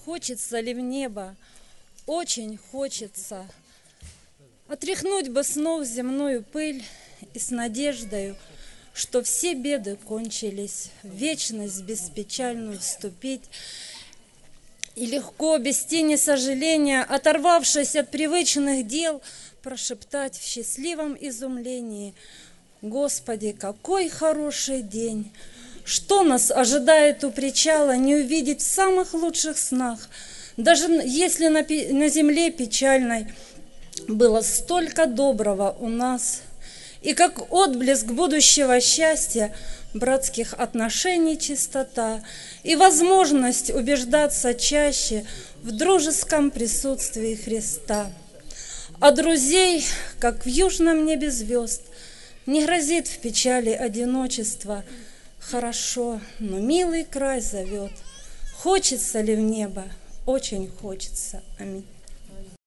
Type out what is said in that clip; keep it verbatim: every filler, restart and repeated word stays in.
Хочется ли в небо? Очень хочется. Отряхнуть бы снова земную пыль и с надеждою, что все беды кончились, в вечность беспечальную вступить и легко, без тени сожаления, оторвавшись от привычных дел, прошептать в счастливом изумлении: Господи, какой хороший день! Что нас ожидает у причала, не увидеть в самых лучших снах, даже если на, на земле печальной было столько доброго у нас, и как отблеск будущего счастья, братских отношений чистота и возможность убеждаться чаще в дружеском присутствии Христа. А друзей, как в южном небе звезд, не грозит в печали одиночество. Хорошо, но милый край зовет. Хочется ли в небо? Очень хочется. Аминь.